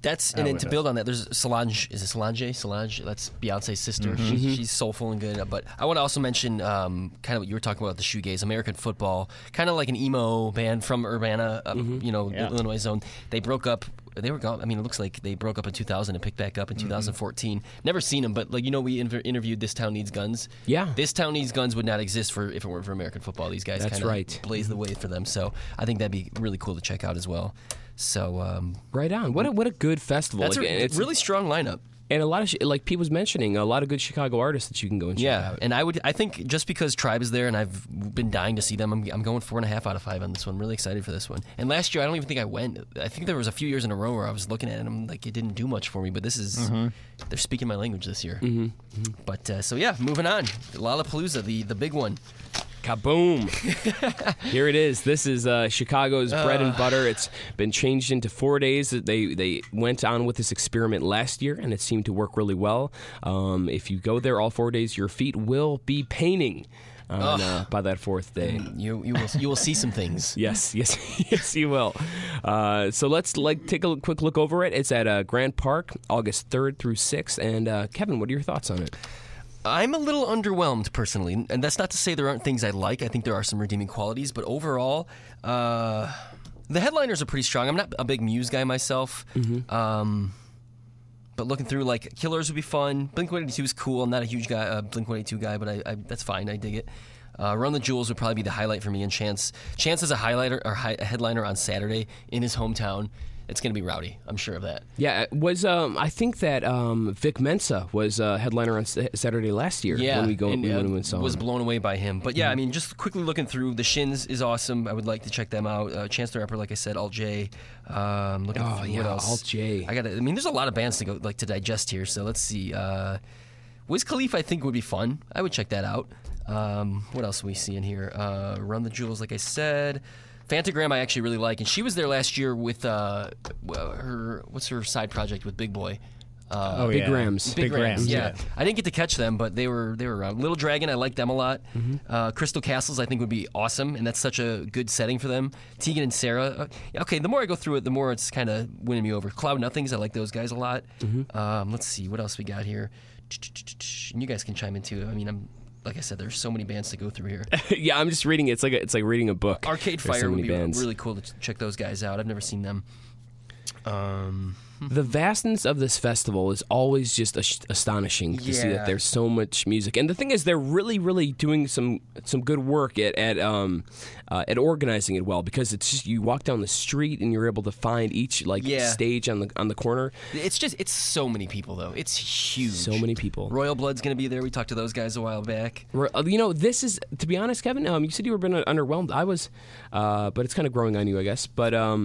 A: That's and then to build on that, there's Solange. Is it Solange? Solange. That's Beyonce's sister. Mm-hmm. She, she's soulful and good. But I want to also mention um, kind of what you were talking about the shoegaze, American Football, kind of like an emo band from Urbana, uh, mm-hmm. you know, yeah. Illinois zone. They broke up. They were gone. I mean, it looks like they broke up in two thousand and picked back up in mm-hmm. two thousand fourteen. Never seen them, but like you know, we inter- interviewed This Town Needs Guns.
B: Yeah,
A: This Town Needs Guns would not exist for if it weren't for American Football. These guys kind of
B: right.
A: blazed the way for them. So I think that'd be really cool to check out as well. So um,
B: right on. What a, what a good festival.
A: That's
B: like,
A: a it's really strong lineup.
B: And a lot of, sh- like Pete was mentioning, a lot of good Chicago artists that you can go and check
A: yeah,
B: out.
A: and I would, I think just because Tribe is there and I've been dying to see them, I'm, I'm going four and a half out of five on this one. I'm really excited for this one. And last year, I don't even think I went. I think there was a few years in a row where I was looking at it and I'm like, it didn't do much for me. But this is, mm-hmm. they're speaking my language this year.
B: Mm-hmm. Mm-hmm.
A: But uh, so yeah, moving on. Lollapalooza, the the big one.
B: Kaboom! Here it is. This is uh, Chicago's uh, bread and butter. It's been changed into four days. They they went on with this experiment last year, and it seemed to work really well. Um, if you go there all four days, your feet will be paining on, uh, by that fourth day.
A: You you will you will see some things.
B: Yes, yes, yes, you will. Uh, so let's like take a quick look over it. It's at uh, Grant Park, August third through sixth. And uh, Kevin, what are your thoughts on it?
A: I'm a little underwhelmed personally, and that's not to say there aren't things I like. I think there are some redeeming qualities, but overall, uh, the headliners are pretty strong. I'm not a big Muse guy myself, mm-hmm. um, but looking through, like, Killers would be fun. Blink one eighty-two is cool. I'm not a huge guy, uh, Blink one eighty-two guy, but I, I, that's fine. I dig it. Uh, Run the Jewels would probably be the highlight for me, and Chance Chance is a highlighter or hi- a headliner on Saturday in his hometown. It's going to be rowdy. I'm sure of that.
B: Yeah, it was um, I think that um, Vic Mensa was a headliner on Saturday last year.
A: Yeah,
B: when we go,
A: and,
B: when
A: uh,
B: we saw
A: was
B: him.
A: blown away by him. But yeah, I mean, just quickly looking through, the Shins is awesome. I would like to check them out. Uh, Chance the Rapper, like I said, Alt J. Um, looking
B: oh
A: through,
B: yeah,
A: what else?
B: Alt J.
A: I got. I mean, there's a lot of bands to go like to digest here. So let's see. Uh, Wiz Khalifa, I think would be fun. I would check that out. Um, what else are we seeing here? Uh, Run the Jewels, like I said. Fantagram I actually really like, and she was there last year with uh, her what's her side project with Big Boy. Uh,
C: oh,
B: Big
C: yeah.
B: Grams.
A: Big,
C: Big
A: Grams,
C: Grams,
A: yeah.
C: yeah.
A: I didn't get to catch them, but they were they were around. Little Dragon, I like them a lot.
B: Mm-hmm.
A: Uh, Crystal Castles, I think would be awesome, and that's such a good setting for them. Tegan and Sarah. Uh, okay, the more I go through it, the more it's kind of winning me over. Cloud Nothings, I like those guys a lot.
B: Mm-hmm.
A: Um, let's see what else we got here. And you guys can chime in too. I mean, I'm. Like I said, there's so many bands to go through here.
B: Yeah, I'm just reading it. It's like a, it's like reading a book.
A: Arcade
B: There's
A: Fire
B: so
A: would
B: many
A: be
B: bands.
A: really cool to check those guys out. I've never seen them. Um,
B: the vastness of this festival is always just ast- astonishing to
A: yeah.
B: see that there's so much music. And the thing is, they're really, really doing some some good work at at um uh, at organizing it well, because it's just you walk down the street and you're able to find each like
A: yeah.
B: stage on the on the corner.
A: It's just it's so many people though. It's huge.
B: So many people.
A: Royal Blood's going to be there. We talked to those guys a while back.
B: You know, this is, to be honest, Kevin. Um, you said you were been underwhelmed. I was, uh, but it's kind of growing on you, I guess. But um.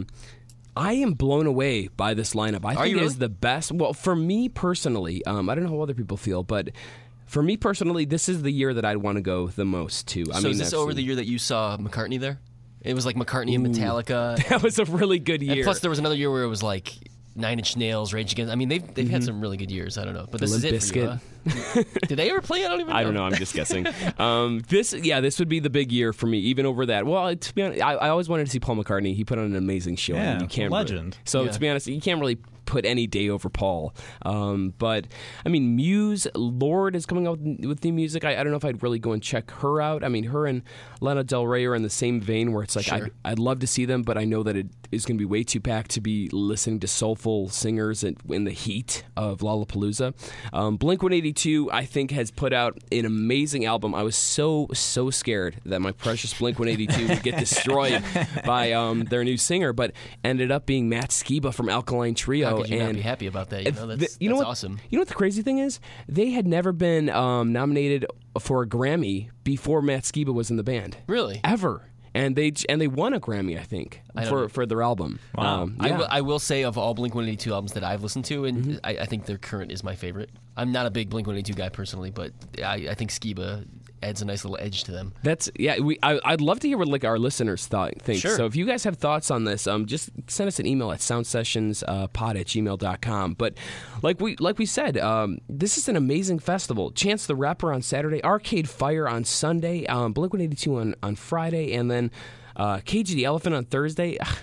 B: I am blown away by this lineup. I
A: Are
B: think
A: you
B: it
A: really?
B: is the best. Well, for me personally, um, I don't know how other people feel, but for me personally, this is the year that I'd want to go the most to. I
A: so
B: mean,
A: is this
B: I've
A: over
B: seen-
A: the year that you saw McCartney there? It was like McCartney and Metallica.
B: That was a really good year.
A: And plus, there was another year where it was like Nine Inch Nails, Rage Against. I mean, they've they've
B: Mm-hmm.
A: had some really good years. I don't know, but this
B: Limp
A: is it for you, huh? Did they ever play? I don't even know.
B: I don't know. I'm just guessing. um, this, yeah, this would be the big year for me, even over that. Well, to be honest, I, I always wanted to see Paul McCartney. He put on an amazing show.
C: Yeah,
B: and you can't
C: legend.
B: Really, so
A: Yeah.
B: to be honest, you can't really put any day over Paul. Um, but I mean, Muse, Lorde is coming out with, with new music. I, I don't know if I'd really go and check her out. I mean, her and Lana Del Rey are in the same vein, where it's like
A: Sure.
B: I'd, I'd love to see them, but I know that it is going to be way too packed to be listening to soulful singers in, in the heat of Lollapalooza. Um, Blink one eighty-two, I think, has put out an amazing album. I was so, so scared that my precious Blink one eighty-two would get destroyed by um, their new singer, but ended up being Matt Skiba from Alkaline Trio.
A: How could you
B: and
A: not be happy about that? You know, that's,
B: the- you know
A: that's
B: what,
A: awesome.
B: You know what the crazy thing is? They had never been um, nominated for a Grammy before Matt Skiba was in the band.
A: Really?
B: Ever. And they and they won a Grammy, I think,
A: I don't
B: for
A: know.
B: for their album.
C: Wow.
B: Um,
A: I,
B: yeah.
A: will, I will say, of all Blink one eighty-two albums that I've listened to, and
B: Mm-hmm.
A: I, I think their current is my favorite. I'm not a big Blink one eighty-two guy personally, but I, I think Skiba adds a nice little edge to them.
B: That's yeah. We I, I'd love to hear what like our listeners thought think.
A: Sure.
B: So if you guys have thoughts on this, um, just send us an email at soundsessionspod uh, pod at gmail dot com. But like we like we said, um, this is an amazing festival. Chance the Rapper on Saturday, Arcade Fire on Sunday, um, Blink one eighty-two on on Friday, and then uh, Cage the Elephant on Thursday.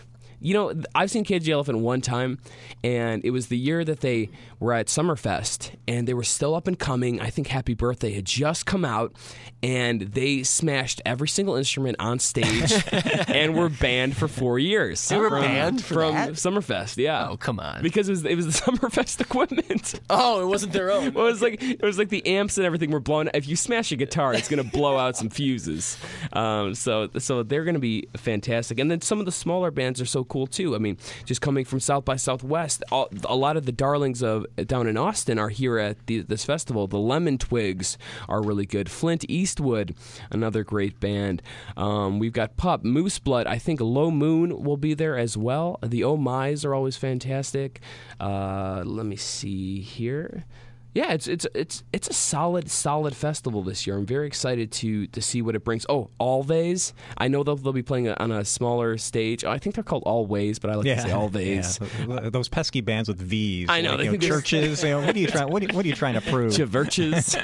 B: you know, I've seen Cage the Elephant one time, and it was the year that they were at Summerfest, and they were still up and coming. I think Happy Birthday had just come out, and they smashed every single instrument on stage and were banned for four years.
A: They were
B: from,
A: banned for
B: from
A: that?
B: Summerfest, yeah.
A: Oh, come on.
B: Because it was, it was the Summerfest equipment.
A: Oh, it wasn't their own.
B: Well, it was like it was like the amps and everything were blown. If you smash a guitar, it's going to blow out some fuses. Um, so so they're going to be fantastic. And then some of the smaller bands are so cool too. I mean, just coming from South by Southwest, all, a lot of the darlings of down in Austin are here at the, this festival. The Lemon Twigs are really good. Flint Eastwood, another great band. Um, we've got Pup, Moose Blood. I think Low Moon will be there as well. The Oh My's are always fantastic. Uh, let me see here. Yeah, it's it's it's it's a solid solid festival this year. I'm very excited to to see what it brings. Oh, Always. I know they'll they'll be playing on a smaller stage. I think they're called Always, but I like
C: yeah.
B: to say Always.
C: Yeah. Those pesky bands with V's.
B: I know,
C: Like,
B: they
C: you know
B: think they're-
C: churches. You know, what are you trying? What are, what are you trying to prove?
B: Churches.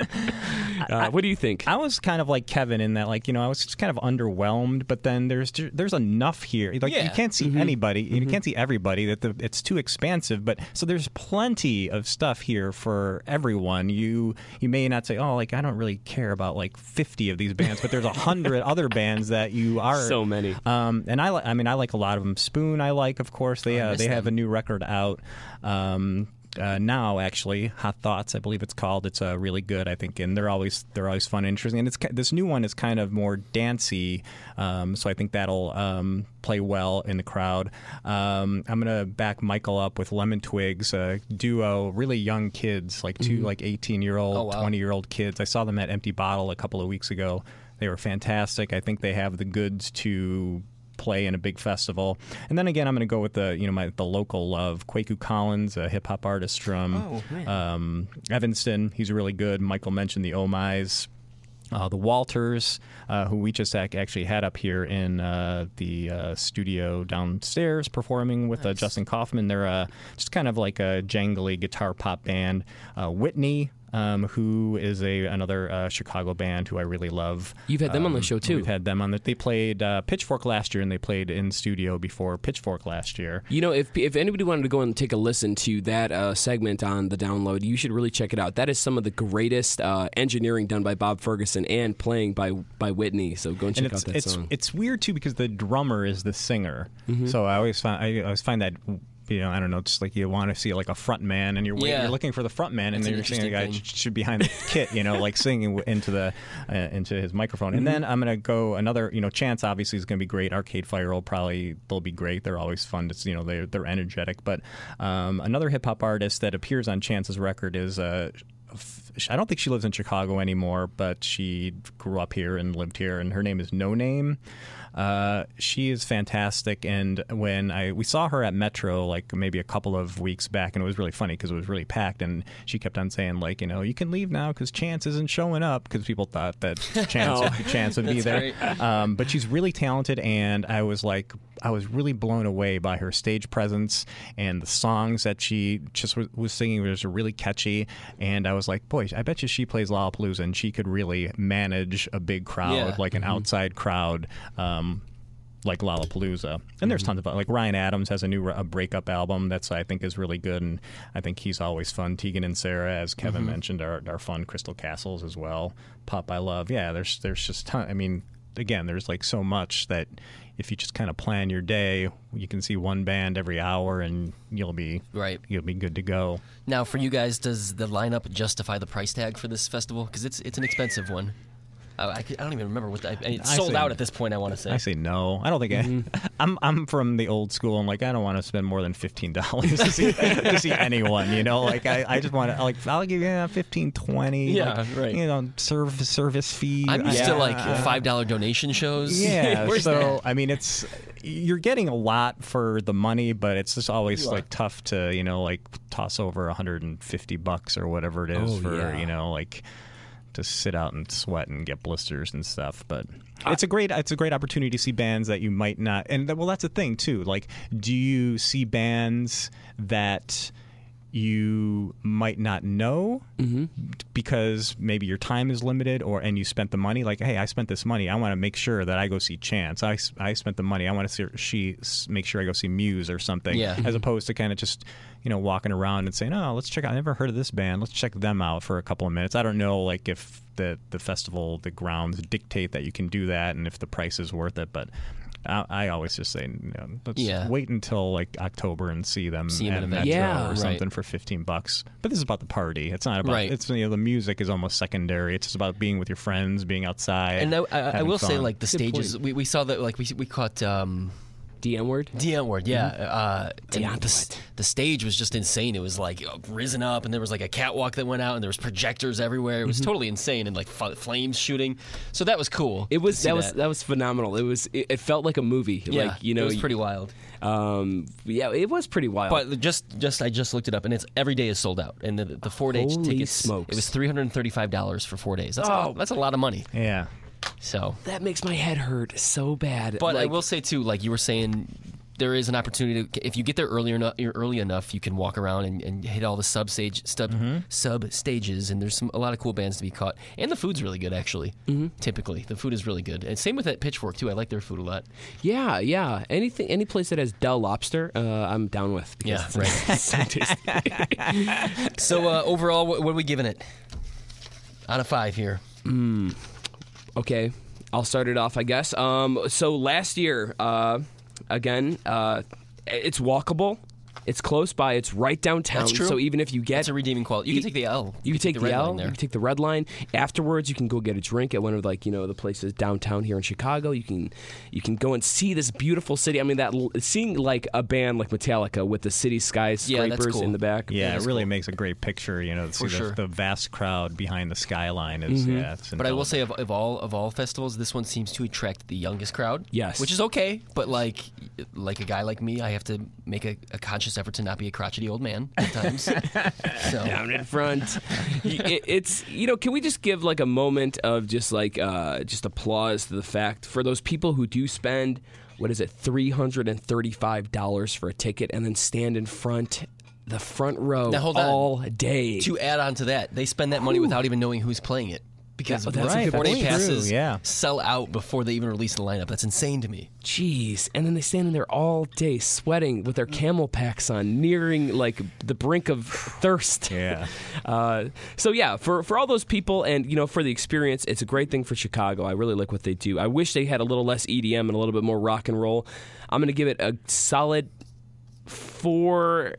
B: uh, what do you think?
C: I was kind of like Kevin in that, like, you know, I was just kind of underwhelmed. But then there's there's enough here. Like
A: Yeah.
C: you can't see anybody, you can't see everybody. That the, it's too expansive. But so there's plenty of stuff here for everyone. You you may not say, oh, like I don't really care about like fifty of these bands, but there's a hundred other bands that you are
B: So many.
C: Um, and I li- I mean I like a lot of them. Spoon I like, of course. They
A: Oh, I
C: uh,
A: miss
C: they have a
A: them.
C: new record out. Um, Uh, now actually, Hot Thoughts, I believe it's called. It's uh, really good, I think, and they're always they're always fun, and interesting. And it's ki- this new one is kind of more dancey, um, so I think that'll um, play well in the crowd. Um, I'm gonna back Michael up with Lemon Twigs, a duo, really young kids, like two like eighteen year old,
A: Oh, wow.
C: twenty year old kids. I saw them at Empty Bottle a couple of weeks ago. They were fantastic. I think they have the goods to play in a big festival. And then again, I'm going to go with the you know my the local love, Kwaku Collins, a hip hop artist from
A: Oh, man.
C: um, Evanston. He's really good. Michael mentioned the Oh My's. Uh, the Walters, uh, who we just ac- actually had up here in uh, the uh, studio downstairs performing with uh,
A: Nice.
C: Justin Kaufman. They're uh, just kind of like a jangly guitar pop band. Uh, Whitney, um, who is a another uh, Chicago band who I really love.
B: You've had them on the
C: Um,
B: show, too.
C: We've had them on the. They played uh, Pitchfork last year, and they played in studio before Pitchfork last year.
B: You know, if if anybody wanted to go and take a listen to that uh, segment on the download, you should really check it out. That is some of the greatest uh, engineering done by Bob Ferguson and playing by by Whitney. So go and check
C: And it's
B: out that
C: it's
B: song.
C: it's weird too because the drummer is the singer.
B: Mm-hmm.
C: So I always find I always find that. You know, I don't know, just like you want to see like a front man, and you're wait,
A: Yeah.
C: you're looking for the front man, and
A: That's
C: then
A: an
C: you're seeing the guy
A: interesting thing.
C: should behind the kit, you know, like singing w- into the uh, into his microphone. And then I'm gonna go another, you know, Chance obviously is gonna be great. Arcade Fire will probably they'll be great. They're always fun. To, you know, they're they're energetic. But um, another hip hop artist that appears on Chance's record is. Uh, I don't think she lives in Chicago anymore, but she grew up here and lived here, and her name is No Name. Uh, she is fantastic, and when I we saw her at Metro like maybe a couple of weeks back, and it was really funny because it was really packed, and she kept on saying like, you know, you can leave now because Chance isn't showing up because people thought that Chance
B: Oh.
C: Chance would be there. Um, but she's really talented, and I was like, I was really blown away by her stage presence and the songs that she just was, was singing was really catchy, and I was like, boy, I bet you she plays Lollapalooza and she could really manage a big crowd,
A: Yeah.
C: like an outside crowd. Um, like Lollapalooza. And there's tons of like Ryan Adams has a new a breakup album that's I think is really good, and I think he's always fun. Tegan and Sarah, as Kevin mentioned, are, are fun. Crystal Castles as well. Pop I Love. Yeah, there's there's just ton. I mean, again, there's like so much that if you just kind of plan your day, you can see one band every hour, and you'll be
A: Right.
C: You'll be good to go.
A: Now, for you guys, does the lineup justify the price tag for this festival? Because it's it's an expensive one. I, I, could- I don't even remember what the, I, it's
C: I
A: sold
C: say-
A: out at this point. I want to say.
C: I say no. I don't think I, I'm. I'm from the old school. I'm like I don't want to spend more than fifteen dollars to see to see anyone. You know, like I, I just want to like I'll give you uh, fifteen, twenty.
A: Yeah,
C: like,
A: right.
C: You know, service service fee.
A: I'm used
C: I-
A: to like
C: uh,
A: five dollar donation shows.
C: Yeah.
A: Where's
C: so
A: that?
C: I mean, it's you're getting a lot for the money, but it's just always
A: You are.
C: like tough to you know like toss over one hundred fifty bucks or whatever it is
B: Oh,
C: for
B: yeah.
C: you know like. To sit out and sweat and get blisters and stuff, but it's a great it's a great opportunity to see bands that you might not. And th- well, that's the thing too. Like, do you see bands that you might not know
B: Mm-hmm.
C: because maybe your time is limited, or and you spent the money. Like, hey, I spent this money. I want to make sure that I go see Chance. I, I spent the money. I want to see she make sure I go see Muse or something.
A: Yeah.
C: As opposed to kind of just you know walking around and saying, oh, let's check out. I never heard of this band. Let's check them out for a couple of minutes. I don't know, like if the the festival, the grounds dictate that you can do that, and if the price is worth it, but. I, I always just say, you know, let's
A: Yeah.
C: wait until like October and see them
A: See 'em
C: at
A: at
C: Metro
A: Metro.
B: Yeah.
C: or
A: Right.
C: something for fifteen bucks. But this is about the party. It's not about.
A: Right.
C: It's you know the music is almost secondary. It's just about being with your friends, being outside.
A: And I, I, I
C: having
A: will say,
C: fun.
A: like the stages, we, we saw that like we we caught. Um,
B: D M word.
A: D M word, yeah.
B: Mm-hmm.
A: Uh, and
B: Deonto
A: the, s-
B: it.
A: the stage was just insane. It was like uh, risen up, and there was like a catwalk that went out, and there was projectors everywhere. It was totally insane, and like f- flames shooting. So that was cool.
B: Mm-hmm. It was
A: to see
B: that was that was phenomenal. It was it, it felt like a movie.
A: yeah,
B: like you know,
A: it was pretty wild.
B: Um, yeah, it was pretty wild.
A: But just just I just looked it up, and it's every day is sold out. And the, the four day
B: Holy
A: tickets,
B: smokes.
A: it was three hundred and thirty five dollars for four days. That's a
B: Oh.
A: lot, that's a lot of money.
C: yeah.
A: So,
B: that makes my head hurt so bad.
A: but I
B: Like,
A: will say too, like you were saying. There is an opportunity to, if you get there early enough, early enough, you can walk around and, and hit all the sub stage sub, sub stages, and there's some a lot of cool bands to be caught. And the food's really good, actually. Mm-hmm. Typically, the food is really good, and same with that Pitchfork too. I like their food a lot.
B: Yeah, yeah. Anything, any place that has Del Lobster, uh, I'm down with.
A: Yeah,
B: it's
A: right.
B: so tasty.
A: So uh, overall, what, what are we giving it? Out of five here.
B: Okay, I'll start it off, I guess. Um, so last year, uh, again, uh, it's walkable. It's close by. It's right downtown.
A: That's true.
B: So even if you get
A: That's a redeeming quality. You can take the L.
B: You can take the,
A: red
B: L.
A: line there.
B: You can take the red line. Afterwards, you can go get a drink at one of like you know the places downtown here in Chicago. You can you can go and see this beautiful city. I mean, that seeing like a band like Metallica with the city skyscrapers
A: cool.
B: in the back.
C: Yeah,
A: that's
C: it really
A: cool.
C: makes a great picture. You know, to see
A: For
C: the,
A: sure.
C: the vast crowd behind the skyline is.
B: Mm-hmm.
C: Yeah, it's
A: But I will
C: indelible.
A: say, of, of all of all festivals, this one seems to attract the youngest crowd.
B: Yes.
A: which is okay. But like, like a guy like me, I have to make a, a conscious effort to not be a crotchety old man at times. so
B: Down in front. It- it's you know, can we just give like a moment of just like uh, just applause to the fact for those people who do spend what is it three hundred and thirty five dollars for a ticket and then stand in front. The front row
A: Now, hold on.
B: all day.
A: to add on to that, they spend that money without even knowing who's playing it. Because
B: Yeah, that's a
C: good
A: four day
C: point.
A: passes
C: True, yeah.
A: sell out before they even release the lineup. That's insane to me.
B: Jeez, and then they stand in there all day sweating with their camel packs on, nearing like the brink of thirst.
C: Yeah.
B: Uh, so yeah, for for all those people, and you know, for the experience, it's a great thing for Chicago. I really like what they do. I wish they had a little less E D M and a little bit more rock and roll. I'm going to give it a solid four,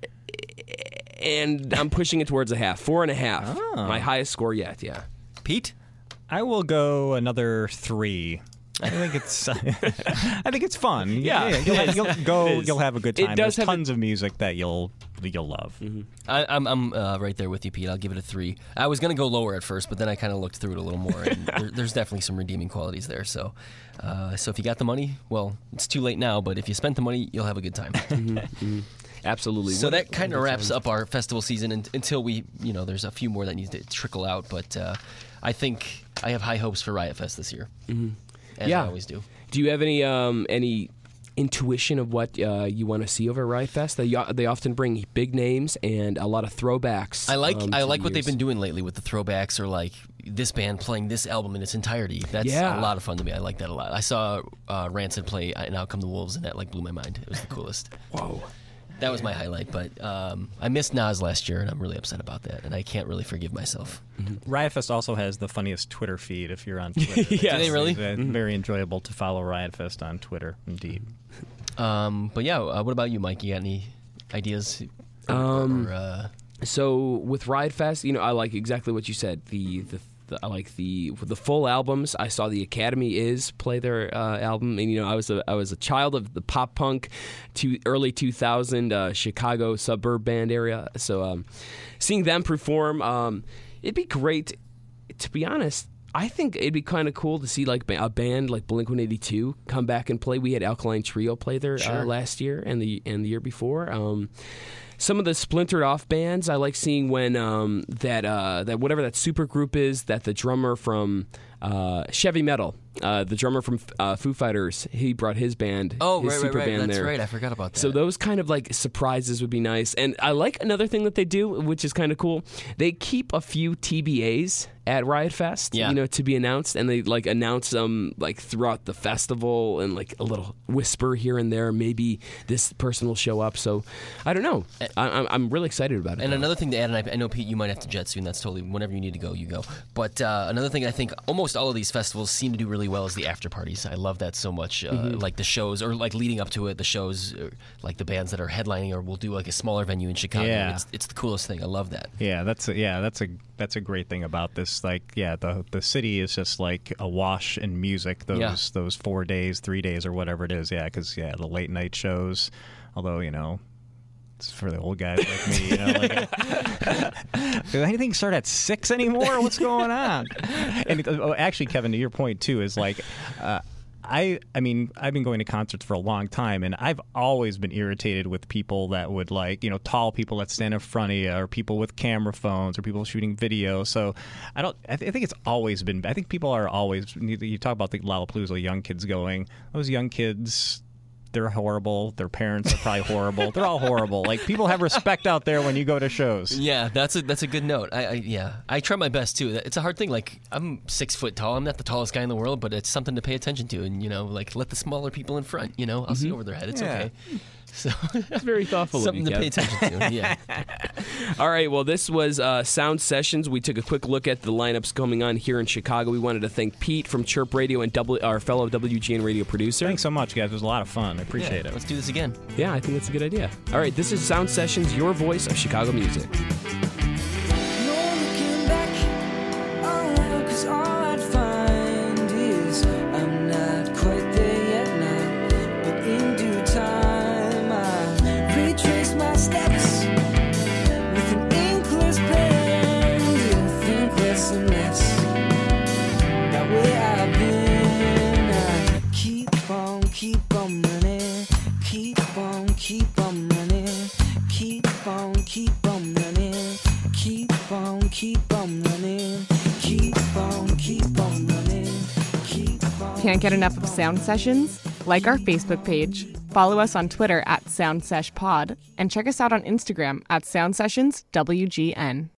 B: and I'm pushing it towards a half, four and a half.
C: Oh.
B: My highest score yet. Yeah.
A: Pete?
C: I will go another three. I think it's. I think it's fun.
B: Yeah,
C: you'll,
B: it is.
C: you'll go.
B: It is.
C: You'll have a good
B: It
C: time.
B: does
C: There's
B: have a-
C: tons of music that you'll you'll love.
A: I, I'm, I'm uh, right there with you, Pete. I'll give it a three. I was going to go lower at first, but then I kind of looked through it a little more, and there, there's definitely some redeeming qualities there. So, uh, so if you got the money, well, it's too late now. But if you spent the money, you'll have a good time.
B: Absolutely.
A: So
B: What-
A: that kind of wraps up our festival season and, until we, you know, there's a few more that need to trickle out. But uh, I think I have high hopes for Riot Fest this year, mm-hmm. as
B: Yeah.
A: I always do.
B: Do you have any um, any intuition of what uh, you want to see over at Riot Fest? They they often bring big names and a lot of throwbacks.
A: I like
B: um,
A: I
B: to
A: like
B: the
A: what they've
B: years.
A: been doing lately with the throwbacks, or like this band playing this album in its entirety. That's
B: Yeah.
A: a lot of fun to me. I like that a lot. I saw uh, Rancid play "And Out Come the Wolves," and that like blew my mind. It was the coolest.
B: Whoa.
A: That was my highlight. But um, I missed Nas last year, and I'm really upset about that. And I can't really forgive myself.
C: Riot Fest also has the funniest Twitter feed if you're on Twitter.
B: Yes.
A: Do they really?
C: It's, uh, very enjoyable to follow Riot Fest on Twitter, indeed.
A: Um, but yeah, uh, what about you, Mike? You got any ideas? Or,
B: Um,
A: or, uh,
B: So with Riot Fest, you know, I like exactly what you said. The the, the I like the the full albums. I saw the Academy Is play their uh, album, and you know, I was a I was a child of the pop punk, to early two thousand uh, Chicago suburb band area. So um, seeing them perform, um, it'd be great. To be honest, I think it'd be kind of cool to see like a band like Blink one eighty-two come back and play. We had Alkaline Trio play there
A: Sure.
B: uh, last year and the and the year before. Um, some of the splintered off bands I like seeing when um, that uh, that whatever that super group is that the drummer from uh, Chevy Metal, uh, the drummer from uh, Foo Fighters, he brought his band,
A: Oh,
B: his
A: right,
B: super
A: right, right.
B: band
A: That's
B: there.
A: right. I forgot about that.
B: So those kind of like surprises would be nice. And I like another thing that they do, which is kind of cool. They keep a few T B As at Riot Fest,
A: Yeah.
B: you know, to be announced, and they like announce them like throughout the festival, and like a little whisper here and there. Maybe this person will show up. So I don't know. I, I'm I'm really excited about it.
A: And
B: though.
A: another thing to add, and I, I know, Pete, you might have to jet soon. That's totally, whenever you need to go, you go. But uh, another thing I think almost all of these festivals seem to do really well is the after parties. I love that so much. Uh,
B: Mm-hmm.
A: Like the shows, or like leading up to it, the shows, or like the bands that are headlining, or will do like a smaller venue in Chicago.
C: Yeah.
A: It's, it's the coolest thing. I love that.
C: Yeah, that's a, yeah, that's a that's a great thing about this. Like, yeah, the the city is just like awash in music. Those
A: Yeah.
C: those four days, three days, or whatever it is. Yeah, because yeah, the late night shows. Although you know, it's for the old guys like me. You know, like, does anything start at six anymore? What's going on? And uh, actually, Kevin, to your point too, is like. Uh, I I mean, I've been going to concerts for a long time, and I've always been irritated with people that would, like, you know, tall people that stand in front of you, or people with camera phones, or people shooting video. So I don't, I, th- I think it's always been, I think people are always, you talk about the Lollapalooza young kids going, those young kids, they're horrible. Their parents are probably horrible. They're all horrible. Like, people have respect out there when you go to shows.
A: Yeah, that's a that's a good note. I, I yeah, I try my best too. It's a hard thing. Like, I'm six foot tall. I'm not the tallest guy in the world, but it's something to pay attention to. And you know, like, let the smaller people in front. You know, I'll see over their head. It's
C: Yeah.
A: okay. So
B: It's very thoughtful
A: something
B: of you,
A: to pay
B: Kev.
A: attention to. Yeah.
B: All right, well, this was uh, Sound Sessions. We took a quick look at the lineups coming on here in Chicago. We wanted to thank Pete from Chirp Radio and w- our fellow W G N radio producer.
C: Thanks so much, guys. It was a lot of fun. I appreciate
A: Yeah,
C: it.
A: Let's do this again.
B: Yeah, I think that's a good idea. All right, this is Sound Sessions, your voice of Chicago music.
D: No looking back, oh, 'cause all I'd find is I'm not quite there yet now, but in due time I retrace my steps with an inkless pen to think less and less about where I've been. I keep on, keep on running, keep on, keep on running, keep on, keep on running, keep on, keep on running, keep on, keep on running, keep on.
E: Can't get enough of Sound Sessions? Like our Facebook page, follow us on Twitter at SoundSeshPod, and check us out on Instagram at SoundSessionsWGN.